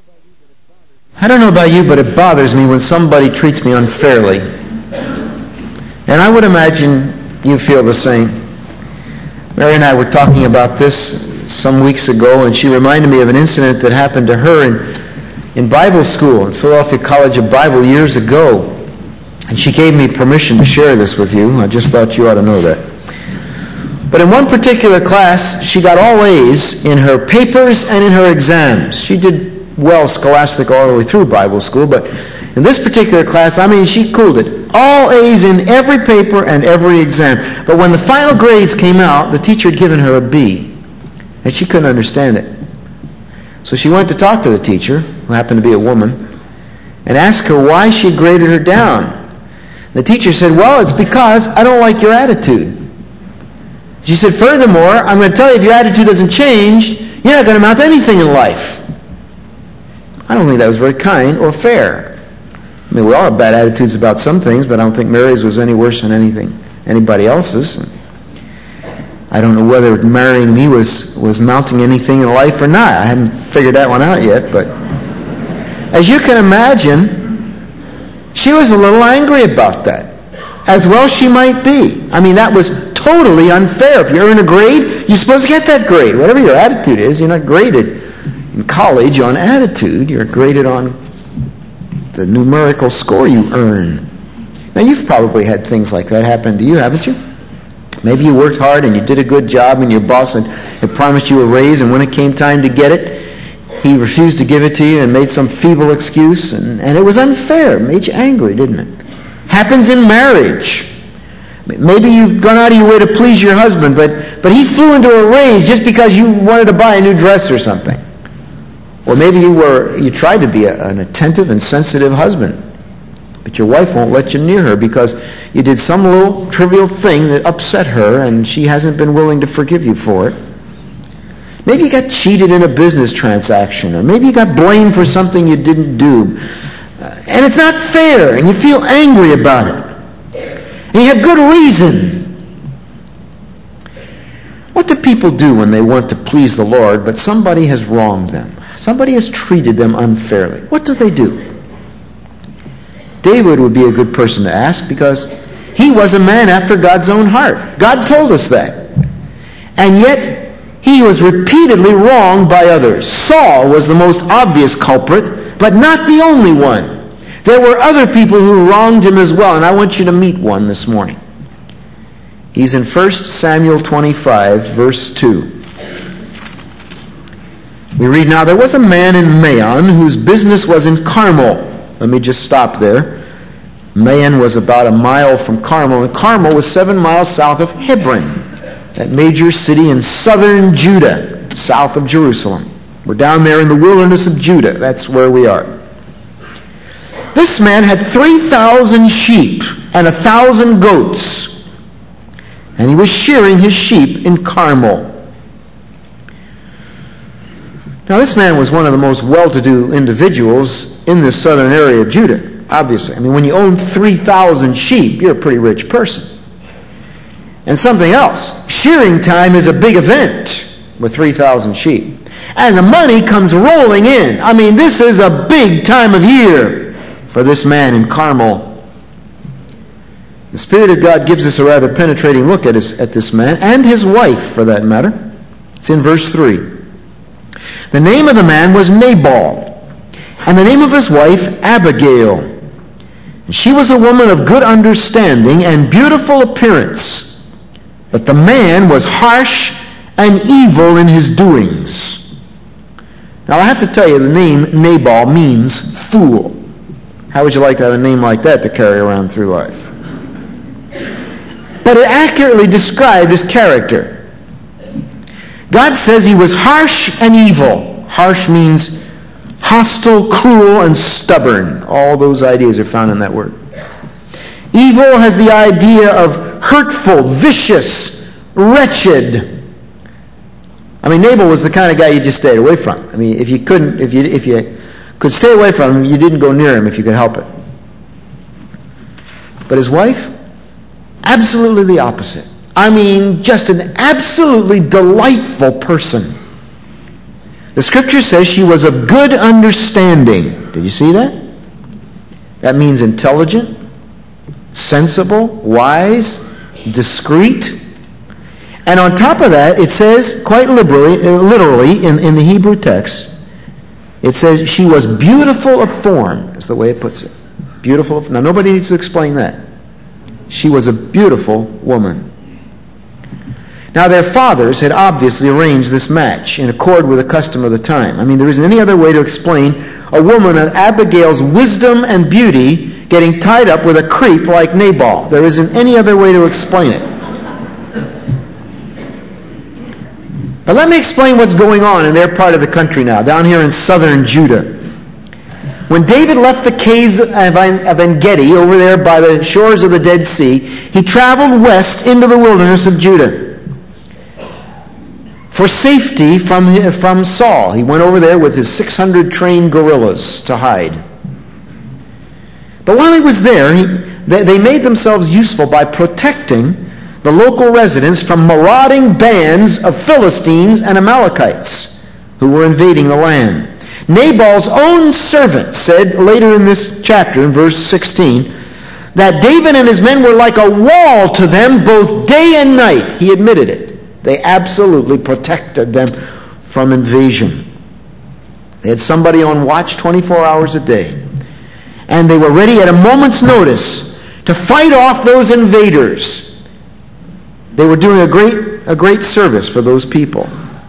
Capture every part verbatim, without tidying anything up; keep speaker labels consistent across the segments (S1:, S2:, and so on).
S1: I don't know about you, but it bothers me when somebody treats me unfairly. And I would imagine you feel the same. Mary and I were talking about this some weeks ago, and she reminded me of an incident that happened to her in, in Bible school, in Philadelphia College of Bible years ago. And she gave me permission to share this with you. I just thought you ought to know that. But in one particular class, she got all A's in her papers and in her exams. She did well scholastic all the way through Bible school, but in this particular class, I mean, she cooled it. All A's in every paper and every exam. But when the final grades came out, the teacher had given her a B, and she couldn't understand it. So she went to talk to the teacher, who happened to be a woman, and asked her why she graded her down. The teacher said, well, it's because I don't like your attitude. She said, furthermore, I'm going to tell you, if your attitude doesn't change, you're not going to amount to anything in life. I don't think that was very kind or fair. I mean, we all have bad attitudes about some things, but I don't think Mary's was any worse than anything, anybody else's. I don't know whether marrying me was, was mounting anything in life or not. I haven't figured that one out yet, but as you can imagine, she was a little angry about that. As well she might be. I mean, that was totally unfair. If you earn a grade, you're supposed to get that grade. Whatever your attitude is, you're not graded in college on attitude. You're graded on the numerical score you earn. Now, you've probably had things like that happen to you, haven't you? Maybe you worked hard and you did a good job and your boss had, had promised you a raise, and when it came time to get it, he refused to give it to you and made some feeble excuse, and, and it was unfair. It made you angry, didn't it? Happens in marriage. Maybe you've gone out of your way to please your husband, but, but he flew into a rage just because you wanted to buy a new dress or something. Or maybe you were you tried to be a, an attentive and sensitive husband, but your wife won't let you near her because you did some little trivial thing that upset her, and she hasn't been willing to forgive you for it. Maybe you got cheated in a business transaction, or maybe you got blamed for something you didn't do. Uh, and it's not fair, and you feel angry about it. And you have good reason. What do people do when they want to please the Lord, but somebody has wronged them? Somebody has treated them unfairly. What do they do? David would be a good person to ask, because he was a man after God's own heart. God told us that. And yet, he was repeatedly wronged by others. Saul was the most obvious culprit, but not the only one. There were other people who wronged him as well, and I want you to meet one this morning. He's in First Samuel twenty-five, verse two. We read, now there was a man in Maon whose business was in Carmel. Let me just stop there. Maon was about a mile from Carmel, and Carmel was seven miles south of Hebron, that major city in southern Judah, south of Jerusalem. We're down there in the wilderness of Judah. That's where we are. This man had three thousand sheep and a thousand goats, and he was shearing his sheep in Carmel. Now, this man was one of the most well-to-do individuals in this southern area of Judah, obviously. I mean, when you own three thousand sheep, you're a pretty rich person. And something else, shearing time is a big event with three thousand sheep. And the money comes rolling in. I mean, this is a big time of year for this man in Carmel. The Spirit of God gives us a rather penetrating look at, his, at this man, and his wife, for that matter. It's in verse three. The name of the man was Nabal, and the name of his wife Abigail. And she was a woman of good understanding and beautiful appearance, but the man was harsh and evil in his doings. Now, I have to tell you, the name Nabal means fool. How would you like to have a name like that to carry around through life? But it accurately described his character. God says he was harsh and evil. Harsh means hostile, cruel, and stubborn. All those ideas are found in that word. Evil has the idea of hurtful, vicious, wretched. I mean, Nabal was the kind of guy you just stayed away from. I mean, if you couldn't, if you if you could stay away from him, you didn't go near him if you could help it. But his wife, absolutely the opposite. I mean, just an absolutely delightful person. The scripture says she was of good understanding. Did you see that? That means intelligent, sensible, wise, discreet. And on top of that, it says quite liberally, uh, literally in, in the Hebrew text, it says she was beautiful of form, is the way it puts it. Beautiful of, now nobody needs to explain that. She was a beautiful woman. Now their fathers had obviously arranged this match in accord with the custom of the time. I mean, there isn't any other way to explain a woman of Abigail's wisdom and beauty getting tied up with a creep like Nabal. There isn't any other way to explain it. But let me explain what's going on in their part of the country now, down here in southern Judah. When David left the caves of En-Gedi over there by the shores of the Dead Sea, he traveled west into the wilderness of Judah for safety from, from Saul. He went over there with his six hundred trained guerrillas to hide. But while he was there, he, they, they made themselves useful by protecting the local residents from marauding bands of Philistines and Amalekites who were invading the land. Nabal's own servant said later in this chapter, in verse sixteen, that David and his men were like a wall to them both day and night. He admitted it. They absolutely protected them from invasion. They had somebody on watch twenty-four hours a day. And they were ready at a moment's notice to fight off those invaders. They were doing a great, a great service for those people.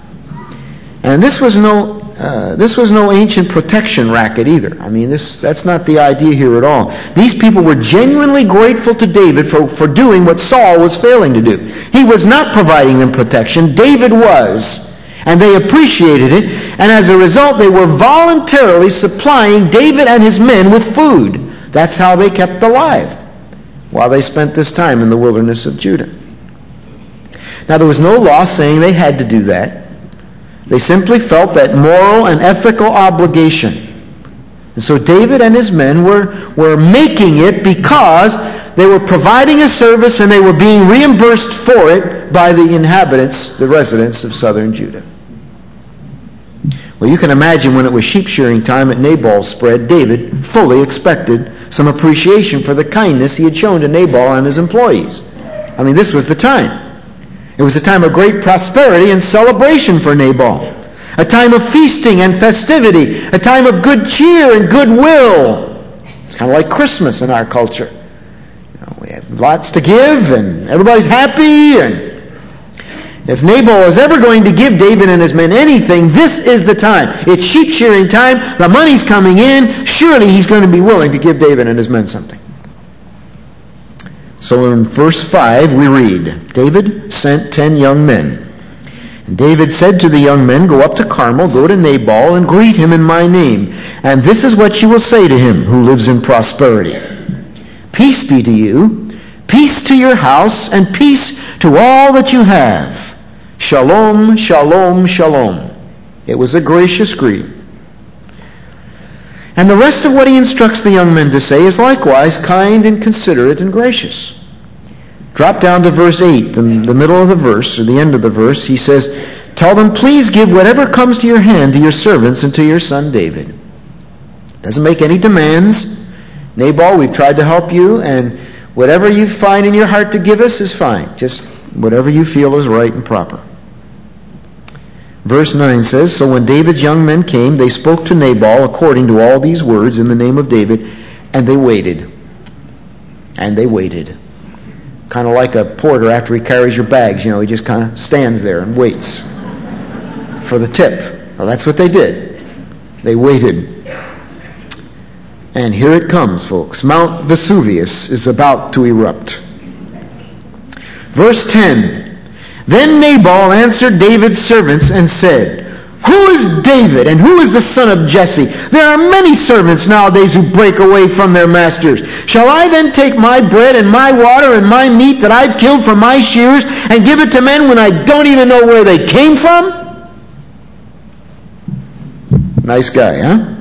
S1: And this was no, uh, this was no ancient protection racket either. I mean, this, that's not the idea here at all. These people were genuinely grateful to David for, for doing what Saul was failing to do. He was not providing them protection. David was. And they appreciated it. And as a result, they were voluntarily supplying David and his men with food. That's how they kept alive while they spent this time in the wilderness of Judah. Now, there was no law saying they had to do that. They simply felt that moral and ethical obligation. And so David and his men were, were making it because they were providing a service and they were being reimbursed for it by the inhabitants, the residents of southern Judah. Well, you can imagine when it was sheep shearing time at Nabal's spread, David fully expected some appreciation for the kindness he had shown to Nabal and his employees. I mean, this was the time. It was a time of great prosperity and celebration for Nabal. A time of feasting and festivity. A time of good cheer and goodwill. It's kind of like Christmas in our culture. You know, we have lots to give and everybody's happy. And if Nabal is ever going to give David and his men anything, this is the time. It's sheep shearing time. The money's coming in. Surely he's going to be willing to give David and his men something. So in verse five we read, David sent ten young men. And David said to the young men, go up to Carmel, go to Nabal, and greet him in my name. And this is what you will say to him who lives in prosperity. Peace be to you, peace to your house, and peace to all that you have. Shalom, shalom, shalom. It was a gracious greeting. And the rest of what he instructs the young men to say is likewise kind and considerate and gracious. Drop down to verse eight, the, the middle of the verse, or the end of the verse. He says, tell them, please give whatever comes to your hand to your servants and to your son David. Doesn't make any demands. Nabal, we've tried to help you, and whatever you find in your heart to give us is fine. Just whatever you feel is right and proper. Verse nine says, so when David's young men came, they spoke to Nabal according to all these words in the name of David, and they waited. And they waited. Kind of like a porter after he carries your bags, you know, he just kind of stands there and waits for the tip. Well, that's what they did. They waited. And here it comes, folks. Mount Vesuvius is about to erupt. Verse ten. Then Nabal answered David's servants and said, who is David and who is the son of Jesse? There are many servants nowadays who break away from their masters. Shall I then take my bread and my water and my meat that I've killed from my shears and give it to men when I don't even know where they came from? Nice guy, huh?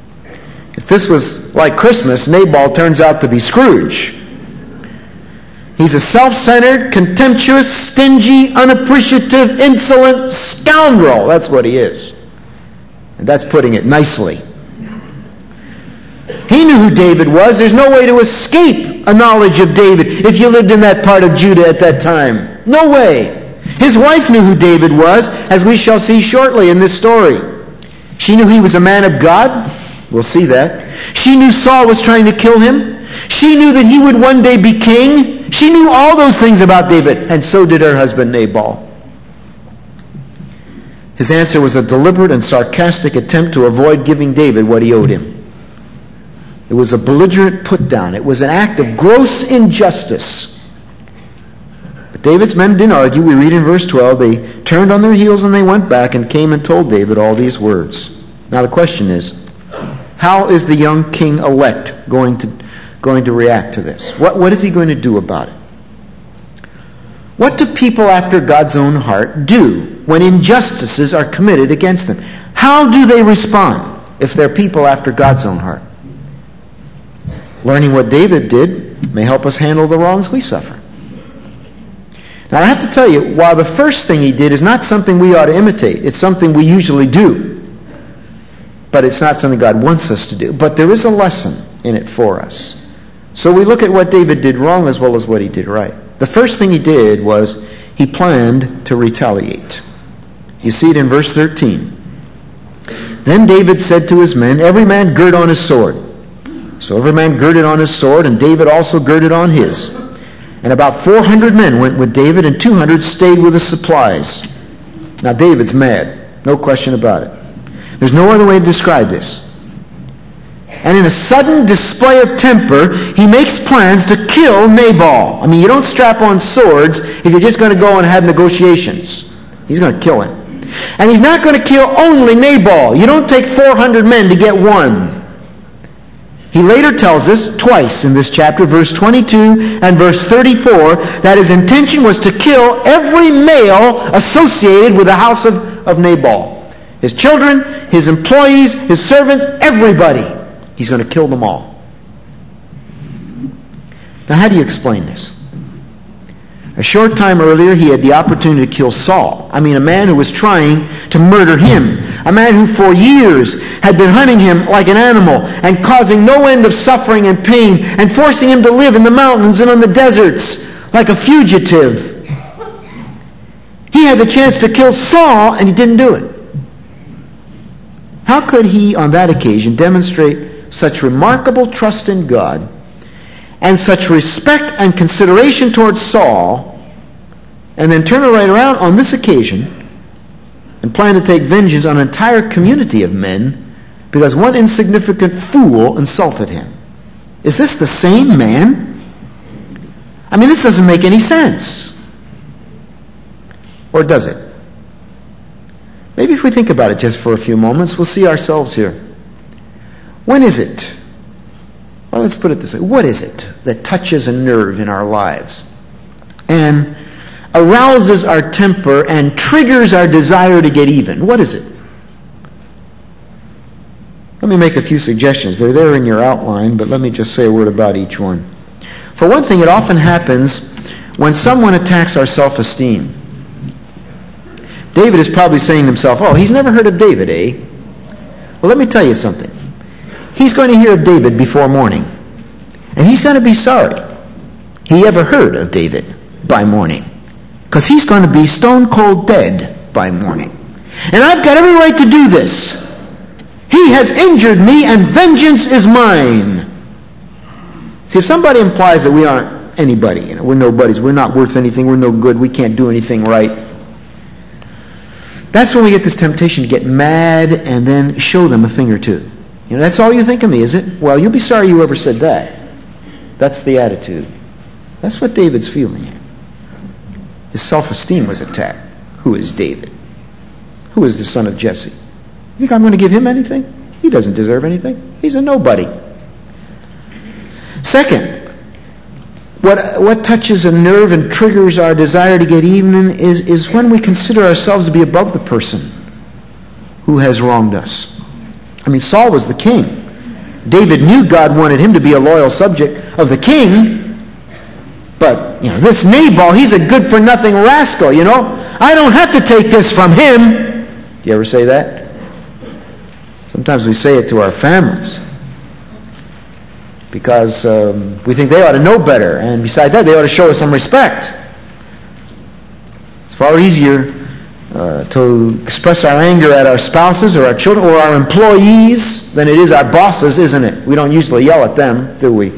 S1: If this was like Christmas, Nabal turns out to be Scrooge. He's a self-centered, contemptuous, stingy, unappreciative, insolent scoundrel. That's what he is. And that's putting it nicely. He knew who David was. There's no way to escape a knowledge of David if you lived in that part of Judah at that time. No way. His wife knew who David was, as we shall see shortly in this story. She knew he was a man of God. We'll see that. She knew Saul was trying to kill him. She knew that he would one day be king. She knew all those things about David, and so did her husband Nabal. His answer was a deliberate and sarcastic attempt to avoid giving David what he owed him. It was a belligerent put-down. It was an act of gross injustice. But David's men didn't argue. We read in verse twelve, they turned on their heels and they went back and came and told David all these words. Now the question is, how is the young king-elect going to, going to react to this? What, what is he going to do about it? What do people after God's own heart do when injustices are committed against them? How do they respond if they're people after God's own heart? Learning what David did may help us handle the wrongs we suffer. Now I have to tell you, while the first thing he did is not something we ought to imitate, it's something we usually do. But it's not something God wants us to do. But there is a lesson in it for us. So we look at what David did wrong as well as what he did right. The first thing he did was he planned to retaliate. You see it in verse thirteen. Then David said to his men, every man gird on his sword. So every man girded on his sword, and David also girded on his. And about four hundred men went with David, and two hundred stayed with the supplies. Now David's mad. No question about it. There's no other way to describe this. And in a sudden display of temper, he makes plans to kill Nabal. I mean, you don't strap on swords if you're just going to go and have negotiations. He's going to kill him. And he's not going to kill only Nabal. You don't take four hundred men to get one. He later tells us twice in this chapter, verse twenty-two and verse thirty-four, that his intention was to kill every male associated with the house of, of Nabal. His children, his employees, his servants, everybody. He's going to kill them all. Now how do you explain this? A short time earlier, he had the opportunity to kill Saul. I mean, a man who was trying to murder him. A man who for years had been hunting him like an animal and causing no end of suffering and pain and forcing him to live in the mountains and on the deserts like a fugitive. He had the chance to kill Saul and he didn't do it. How could he, on that occasion, demonstrate such remarkable trust in God and such respect and consideration towards Saul, and then turn it right around on this occasion and plan to take vengeance on an entire community of men because one insignificant fool insulted him? Is this the same man? I mean, this doesn't make any sense. Or does it? Maybe if we think about it just for a few moments, we'll see ourselves here. When is it? Well, let's put it this way. What is it that touches a nerve in our lives and arouses our temper and triggers our desire to get even? What is it? Let me make a few suggestions. They're there in your outline, but let me just say a word about each one. For one thing, it often happens when someone attacks our self-esteem. David is probably saying to himself, oh, he's never heard of David, eh? Well, let me tell you something. He's going to hear of David before morning. And he's going to be sorry he ever heard of David by morning. Because he's going to be stone cold dead by morning. And I've got every right to do this. He has injured me and vengeance is mine. See, if somebody implies that we aren't anybody, you know, we're nobodies, we're not worth anything, we're no good, we can't do anything right, that's when we get this temptation to get mad and then show them a thing or two. You know, that's all you think of me, is it? Well, you'll be sorry you ever said that. That's the attitude. That's what David's feeling here. His self-esteem was attacked. Who is David? Who is the son of Jesse? You think I'm going to give him anything? He doesn't deserve anything. He's a nobody. Second, what what touches a nerve and triggers our desire to get even is, is when we consider ourselves to be above the person who has wronged us. I mean, Saul was the king. David knew God wanted him to be a loyal subject of the king. But, you know, this Nabal, he's a good-for-nothing rascal, you know. I don't have to take this from him. Do you ever say that? Sometimes we say it to our families. Because um, we think they ought to know better. And besides that, they ought to show us some respect. It's far easier uh, to express our anger at our spouses or our children or our employees than it is our bosses, isn't it? We don't usually yell at them, do we?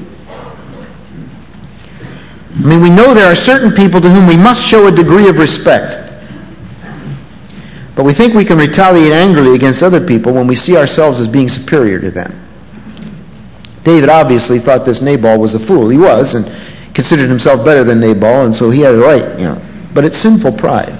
S1: I mean, we know there are certain people to whom we must show a degree of respect. But we think we can retaliate angrily against other people when we see ourselves as being superior to them. David obviously thought this Nabal was a fool. He was, and considered himself better than Nabal, and so he had a right, you know. But it's sinful pride.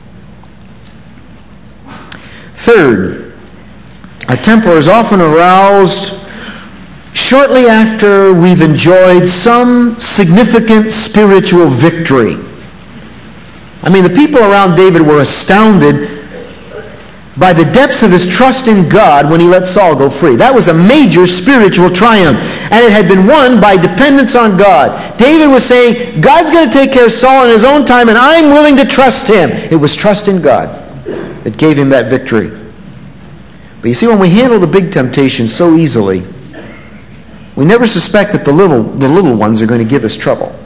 S1: Third, our temper is often aroused shortly after we've enjoyed some significant spiritual victory. I mean, the people around David were astounded by the depths of his trust in God when he let Saul go free. That was a major spiritual triumph. And it had been won by dependence on God. David was saying, God's going to take care of Saul in his own time, and I'm willing to trust him. It was trust in God that gave him that victory. But you see, when we handle the big temptations so easily, we never suspect that the little, the little ones are going to give us trouble.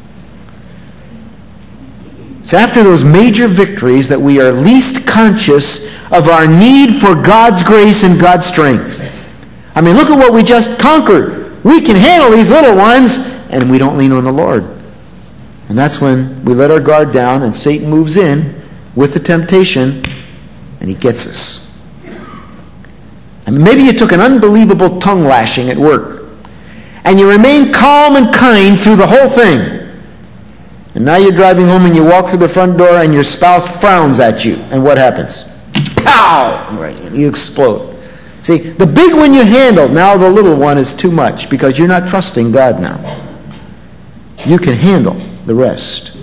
S1: It's after those major victories that we are least conscious of our need for God's grace and God's strength. I mean, look at what we just conquered. We can handle these little ones, and we don't lean on the Lord. And that's when we let our guard down and Satan moves in with the temptation, and he gets us. I mean, maybe you took an unbelievable tongue lashing at work, and you remained calm and kind through the whole thing. And now you're driving home and you walk through the front door and your spouse frowns at you. And what happens? Pow! Right, you explode. See, the big one you handled, now the little one is too much because you're not trusting God now. You can handle the rest.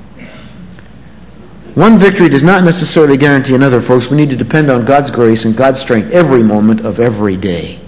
S1: One victory does not necessarily guarantee another, folks. We need to depend on God's grace and God's strength every moment of every day.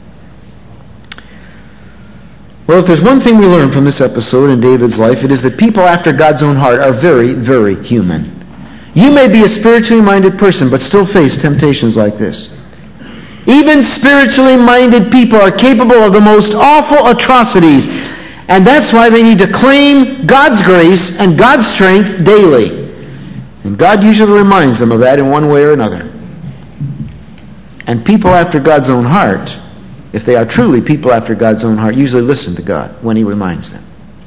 S1: Well, if there's one thing we learn from this episode in David's life, it is that people after God's own heart are very, very human. You may be a spiritually minded person, but still face temptations like this. Even spiritually minded people are capable of the most awful atrocities, and that's why they need to claim God's grace and God's strength daily. And God usually reminds them of that in one way or another. And people after God's own heart, if they are truly people after God's own heart, usually listen to God when he reminds them.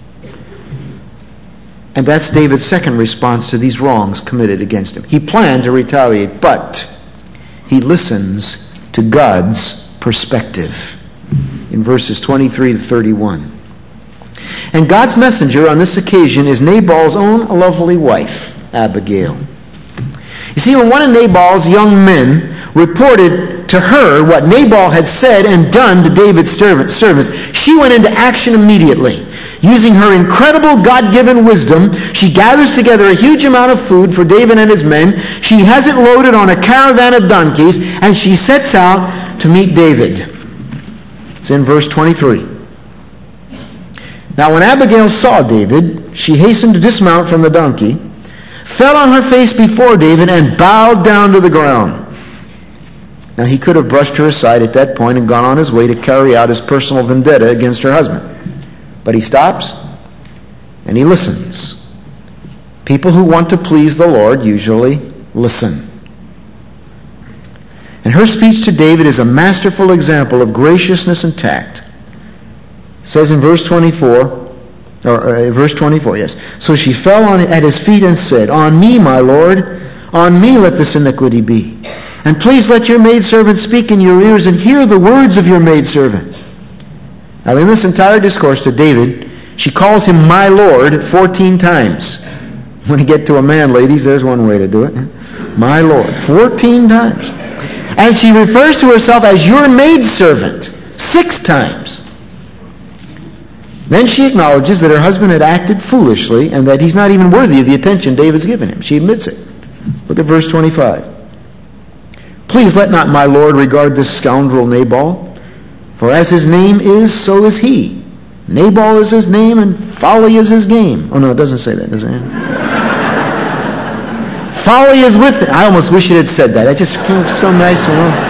S1: And that's David's second response to these wrongs committed against him. He planned to retaliate, but he listens to God's perspective. In verses twenty-three to thirty-one. And God's messenger on this occasion is Nabal's own lovely wife, Abigail. You see, when one of Nabal's young men reported to her what Nabal had said and done to David's servants, she went into action immediately. Using her incredible God-given wisdom, she gathers together a huge amount of food for David and his men. She has it loaded on a caravan of donkeys, and she sets out to meet David. It's in verse twenty-three. Now when Abigail saw David, she hastened to dismount from the donkey, fell on her face before David, and bowed down to the ground. Now he could have brushed her aside at that point and gone on his way to carry out his personal vendetta against her husband. But he stops and he listens. People who want to please the Lord usually listen. And her speech to David is a masterful example of graciousness and tact. It says in verse twenty-four, or uh, verse twenty-four, yes. So she fell on at his feet and said, "On me, my Lord, on me let this iniquity be. And please let your maidservant speak in your ears and hear the words of your maidservant." Now in this entire discourse to David, she calls him my Lord fourteen times. When you get to a man, ladies, there's one way to do it. My Lord. fourteen times. And she refers to herself as your maidservant six times. Then she acknowledges that her husband had acted foolishly and that he's not even worthy of the attention David's given him. She admits it. Look at verse twenty-five. "Please let not my Lord regard this scoundrel Nabal, for as his name is, so is he. Nabal is his name and folly is his game. Oh no, it doesn't say that, does it? Folly is with it. I almost wish it had said that. It just came so nice and well.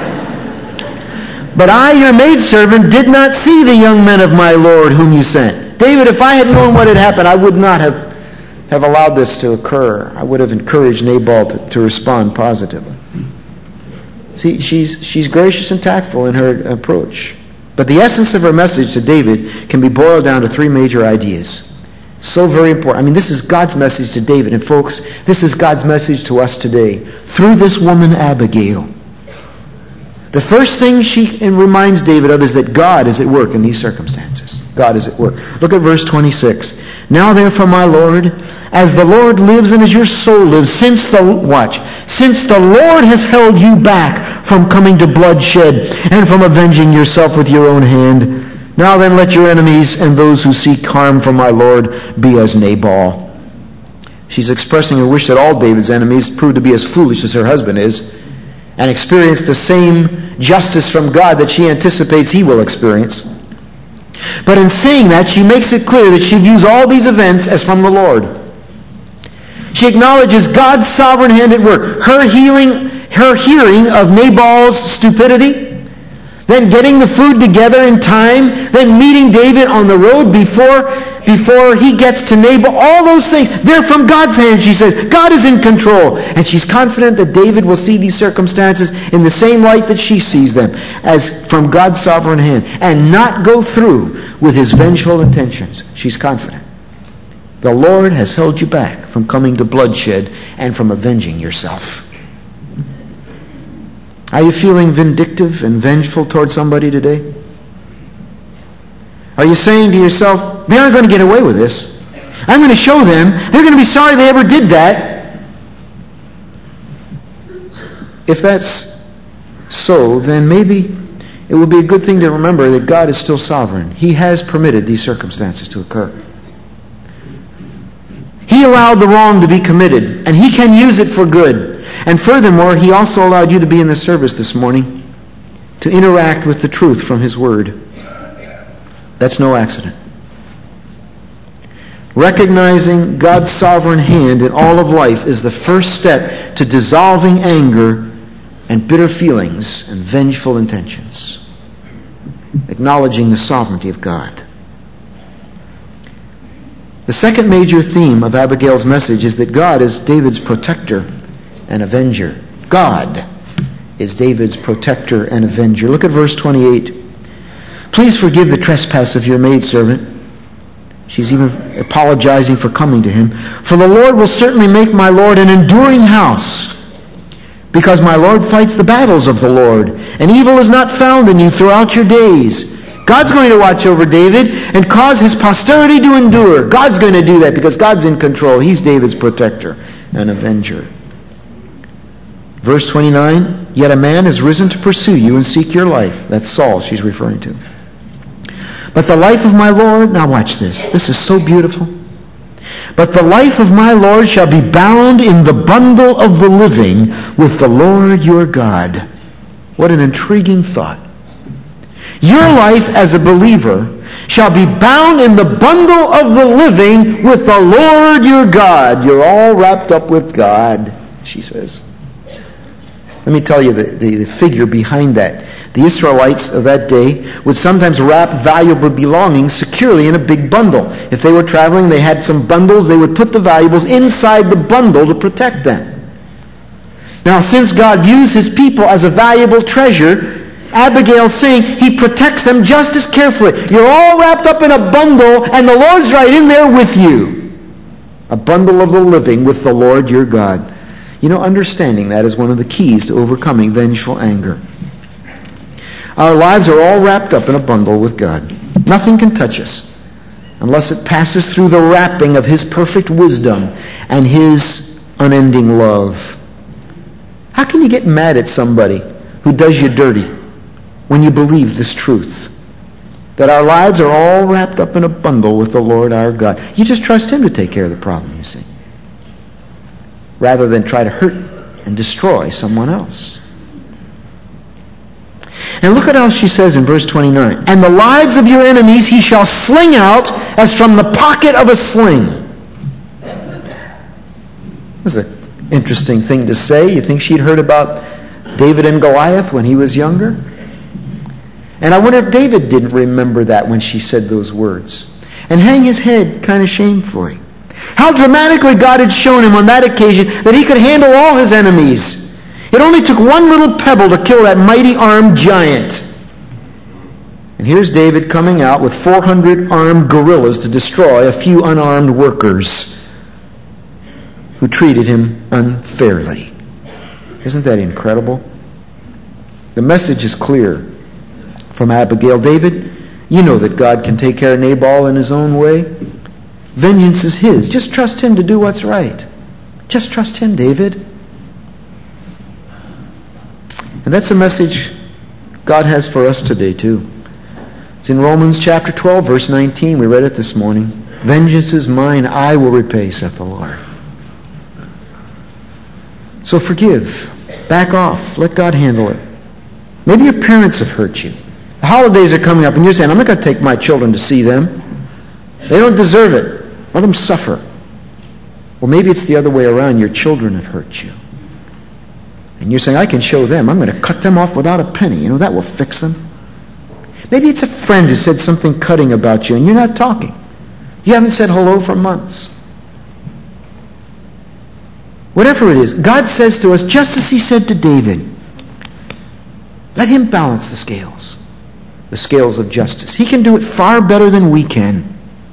S1: But I, your maidservant, did not see the young men of my Lord whom you sent. David, if I had known what had happened, I would not have, have allowed this to occur. I would have encouraged Nabal to, to respond positively. See, she's, she's gracious and tactful in her approach. But the essence of her message to David can be boiled down to three major ideas. So very important. I mean, this is God's message to David. And folks, this is God's message to us today through this woman, Abigail. The first thing she reminds David of is that God is at work in these circumstances. God is at work. Look at verse twenty-six. Now therefore, my Lord, as the Lord lives and as your soul lives, since the, watch, since the Lord has held you back from coming to bloodshed and from avenging yourself with your own hand, now then let your enemies and those who seek harm for my Lord be as Nabal. She's expressing her wish that all David's enemies prove to be as foolish as her husband is, and experience the same justice from God that she anticipates he will experience. But in saying that, she makes it clear that she views all these events as from the Lord. She acknowledges God's sovereign hand at work. Her healing, her hearing of Nabal's stupidity, then getting the food together in time, then meeting David on the road before, before he gets to Nabal, all those things, they're from God's hand, she says. God is in control. And she's confident that David will see these circumstances in the same light that she sees them, as from God's sovereign hand, and not go through with his vengeful intentions. She's confident. The Lord has held you back from coming to bloodshed and from avenging yourself. Are you feeling vindictive and vengeful toward somebody today? Are you saying to yourself, they aren't going to get away with this. I'm going to show them. They're going to be sorry they ever did that. If that's so, then maybe it would be a good thing to remember that God is still sovereign. He has permitted these circumstances to occur. He allowed the wrong to be committed, and He can use it for good. And furthermore, He also allowed you to be in the service this morning to interact with the truth from His Word. That's no accident. Recognizing God's sovereign hand in all of life is the first step to dissolving anger and bitter feelings and vengeful intentions. Acknowledging the sovereignty of God. The second major theme of Abigail's message is that God is David's protector and avenger. God is David's protector and avenger. Look at verse twenty-eight. Please forgive the trespass of your maidservant. She's even apologizing for coming to him. For the Lord will certainly make my Lord an enduring house, because my Lord fights the battles of the Lord, and evil is not found in you throughout your days. God's going to watch over David and cause his posterity to endure. God's going to do that because God's in control. He's David's protector and avenger. Verse twenty-nine, yet a man has risen to pursue you and seek your life. That's Saul she's referring to. But the life of my Lord, now watch this. This is so beautiful. But the life of my Lord shall be bound in the bundle of the living with the Lord your God. What an intriguing thought. Your life as a believer shall be bound in the bundle of the living with the Lord your God. You're all wrapped up with God, she says. Let me tell you the, the, the figure behind that. The Israelites of that day would sometimes wrap valuable belongings securely in a big bundle. If they were traveling, they had some bundles, they would put the valuables inside the bundle to protect them. Now, since God views His people as a valuable treasure, Abigail's saying He protects them just as carefully. You're all wrapped up in a bundle, and the Lord's right in there with you. A bundle of the living with the Lord your God. You know, understanding that is one of the keys to overcoming vengeful anger. Our lives are all wrapped up in a bundle with God. Nothing can touch us unless it passes through the wrapping of His perfect wisdom and His unending love. How can you get mad at somebody who does you dirty when you believe this truth? That our lives are all wrapped up in a bundle with the Lord our God. You just trust Him to take care of the problem, you see. Rather than try to hurt and destroy someone else. And look at how she says in verse twenty-nine. And the lives of your enemies he shall sling out as from the pocket of a sling. That's an interesting thing to say. You think she'd heard about David and Goliath when he was younger? And I wonder if David didn't remember that when she said those words. And hang his head kind of shamefully. How dramatically God had shown him on that occasion that he could handle all his enemies. It only took one little pebble to kill that mighty armed giant. And here's David coming out with four hundred armed guerrillas to destroy a few unarmed workers who treated him unfairly. Isn't that incredible? The message is clear from Abigail. David, you know that God can take care of Nabal in his own way. Vengeance is his. Just trust him to do what's right. Just trust him, David. And that's a message God has for us today too. It's in Romans chapter twelve, verse nineteen. We read it this morning. Vengeance is mine, I will repay, saith the Lord. So forgive. Back off. Let God handle it. Maybe your parents have hurt you. The holidays are coming up and you're saying, I'm not going to take my children to see them. They don't deserve it. Let them suffer. Or maybe it's the other way around. Your children have hurt you. And you're saying, I can show them. I'm going to cut them off without a penny. You know, that will fix them. Maybe it's a friend who said something cutting about you and you're not talking. You haven't said hello for months. Whatever it is, God says to us, just as he said to David, let him balance the scales. The scales of justice. He can do it far better than we can.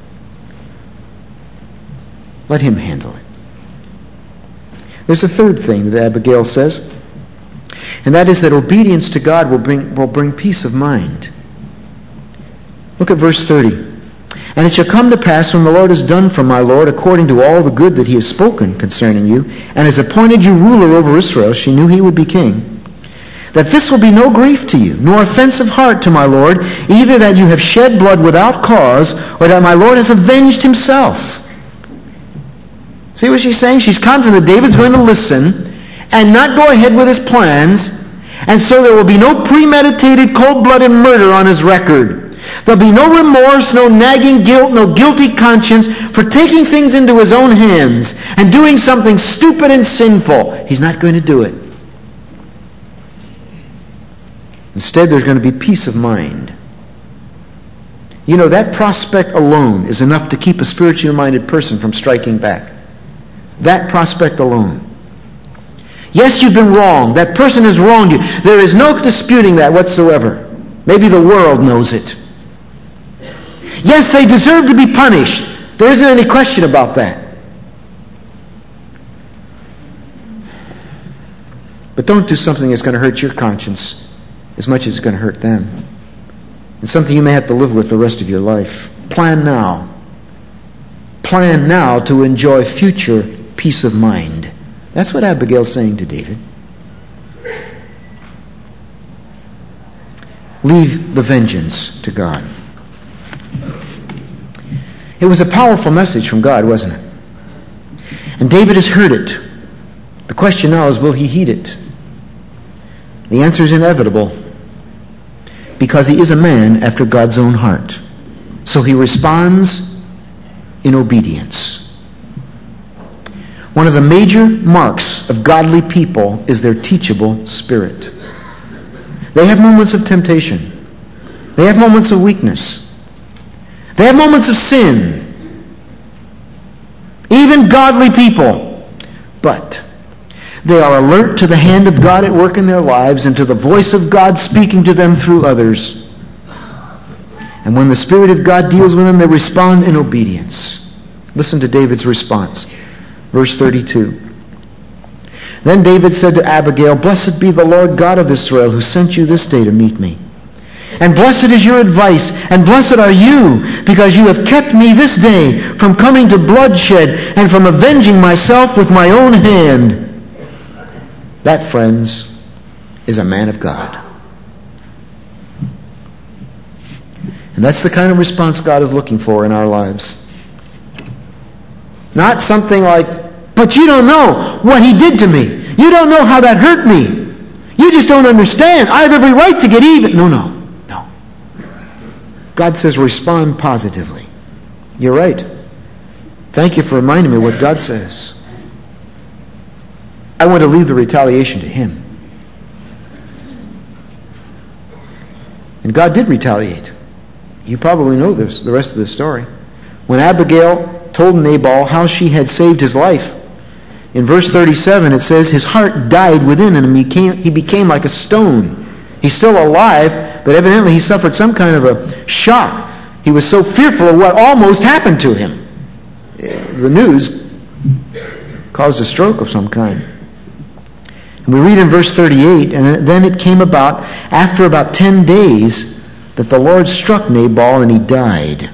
S1: Let him handle it. There's a third thing that Abigail says, and that is that obedience to God will bring, will bring peace of mind. Look at verse thirty. And it shall come to pass when the Lord has done for my Lord according to all the good that he has spoken concerning you, and has appointed you ruler over Israel, she knew he would be king, that this will be no grief to you, nor offense of heart to my Lord, either that you have shed blood without cause, or that my Lord has avenged himself. See what she's saying? She's confident that David's going to listen and not go ahead with his plans, and so there will be no premeditated, cold-blooded murder on his record. There'll be no remorse, no nagging guilt, no guilty conscience for taking things into his own hands and doing something stupid and sinful. He's not going to do it. Instead, there's going to be peace of mind. You know, that prospect alone is enough to keep a spiritually minded person from striking back. That prospect alone. Yes, you've been wrong. That person has wronged you. There is no disputing that whatsoever. Maybe the world knows it. Yes, they deserve to be punished. There isn't any question about that. But don't do something that's going to hurt your conscience as much as it's going to hurt them. It's something you may have to live with the rest of your life. Plan now. Plan now to enjoy future peace of mind. That's what Abigail's saying to David. Leave the vengeance to God. It was a powerful message from God, wasn't it? And David has heard it. The question now is, will he heed it? The answer is inevitable, because he is a man after God's own heart. So he responds in obedience. One of the major marks of godly people is their teachable spirit. They have moments of temptation. They have moments of weakness. They have moments of sin. Even godly people. But they are alert to the hand of God at work in their lives and to the voice of God speaking to them through others. And when the Spirit of God deals with them, they respond in obedience. Listen to David's response. Verse thirty-two. Then David said to Abigail, Blessed be the Lord God of Israel, who sent you this day to meet me. And blessed is your advice, and blessed are you, because you have kept me this day from coming to bloodshed and from avenging myself with my own hand. That, friends, is a man of God. And that's the kind of response God is looking for in our lives. Not something like, but you don't know what he did to me. You don't know how that hurt me. You just don't understand. I have every right to get even. No, no, no. God says respond positively. You're right. Thank you for reminding me what God says. I want to leave the retaliation to Him. And God did retaliate. You probably know this, the rest of the story. When Abigail told Nabal how she had saved his life, in verse thirty-seven it says, his heart died within him and he became, he became like a stone. He's still alive, but evidently he suffered some kind of a shock. He was so fearful of what almost happened to him. The news caused a stroke of some kind. And we read in verse thirty-eight, and then it came about, after about ten days, that the Lord struck Nabal and he died.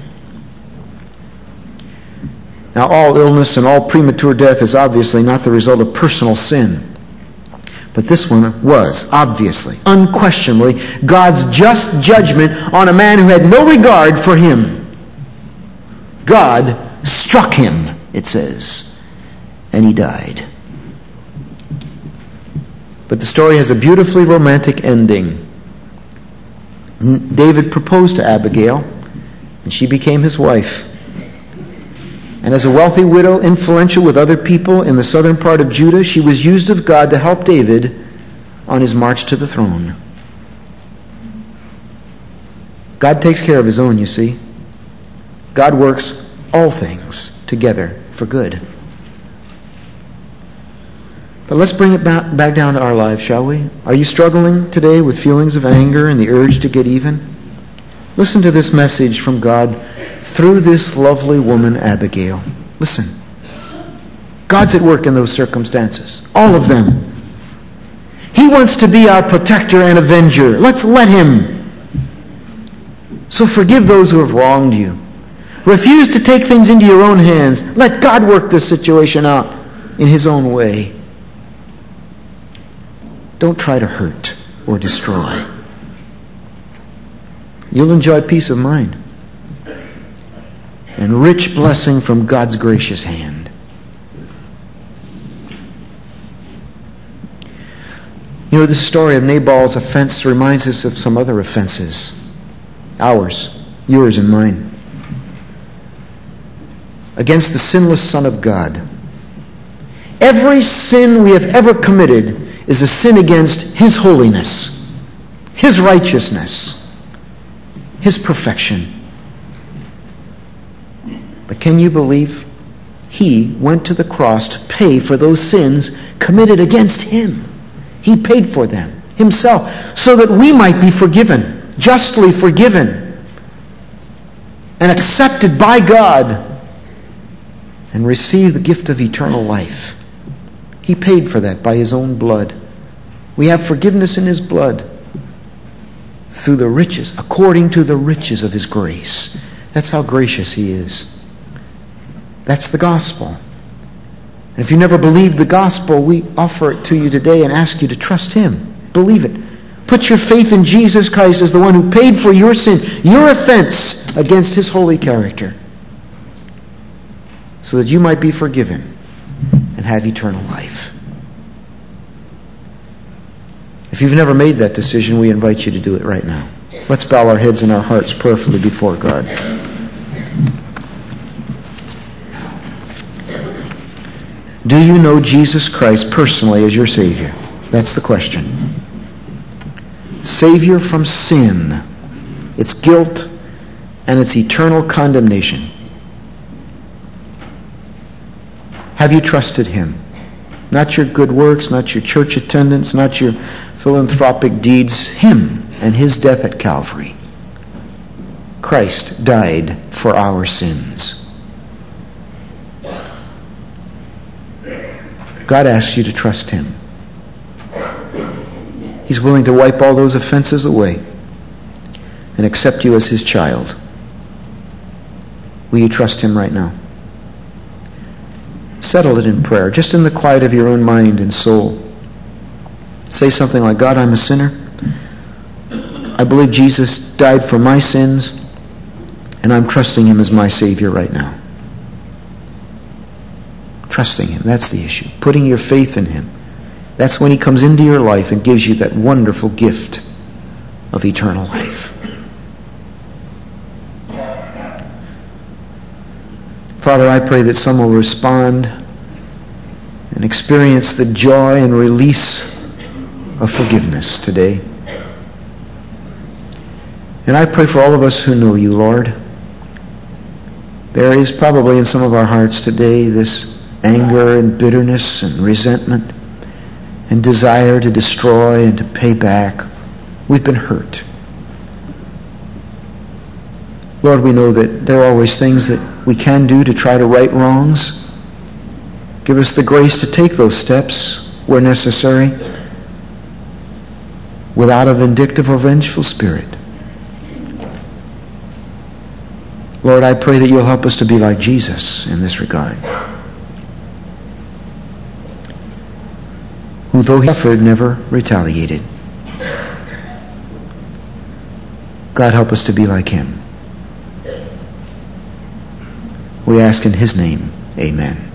S1: Now, all illness and all premature death is obviously not the result of personal sin. But this one was, obviously, unquestionably, God's just judgment on a man who had no regard for him. God struck him, it says, and he died. But the story has a beautifully romantic ending. David proposed to Abigail, and she became his wife. And as a wealthy widow, influential with other people in the southern part of Judah, she was used of God to help David on his march to the throne. God takes care of His own, you see. God works all things together for good. But let's bring it back, back down to our lives, shall we? Are you struggling today with feelings of anger and the urge to get even? Listen to this message from God through this lovely woman, Abigail. Listen. God's at work in those circumstances. All of them. He wants to be our protector and avenger. Let's let Him. So forgive those who have wronged you. Refuse to take things into your own hands. Let God work this situation out in His own way. Don't try to hurt or destroy. You'll enjoy peace of mind and rich blessing from God's gracious hand. You know, the story of Nabal's offense reminds us of some other offenses. Ours, yours and mine. Against the sinless Son of God. Every sin we have ever committed is a sin against His holiness, His righteousness, His perfection. But can you believe He went to the cross to pay for those sins committed against Him? He paid for them Himself so that we might be forgiven, justly forgiven, and accepted by God and receive the gift of eternal life. He paid for that by His own blood. We have forgiveness in His blood through the riches, according to the riches of His grace. That's how gracious He is. That's the gospel. And if you never believed the gospel, we offer it to you today and ask you to trust Him. Believe it. Put your faith in Jesus Christ as the one who paid for your sin, your offense against His holy character, so that you might be forgiven and have eternal life. If you've never made that decision, we invite you to do it right now. Let's bow our heads and our hearts prayerfully before God. Do you know Jesus Christ personally as your Savior? That's the question. Savior from sin, its guilt, and its eternal condemnation. Have you trusted Him? Not your good works, not your church attendance, not your philanthropic deeds. Him and His death at Calvary. Christ died for our sins. God asks you to trust Him. He's willing to wipe all those offenses away and accept you as His child. Will you trust Him right now? Settle it in prayer, just in the quiet of your own mind and soul. Say something like, God, I'm a sinner. I believe Jesus died for my sins, and I'm trusting Him as my Savior right now. Trusting Him, that's the issue. Putting your faith in Him. that's when He comes into your life and gives you that wonderful gift of eternal life. Father, I pray that some will respond and experience the joy and release of forgiveness today. And I pray for all of us who know You, Lord. There is probably in some of our hearts today this anger and bitterness and resentment and desire to destroy and to pay back. We've been hurt. Lord, we know that there are always things that we can do to try to right wrongs. Give us the grace to take those steps where necessary without a vindictive or vengeful spirit. Lord, I pray that You'll help us to be like Jesus in this regard, who, though He suffered, never retaliated. God, help us to be like Him. We ask in His name, amen.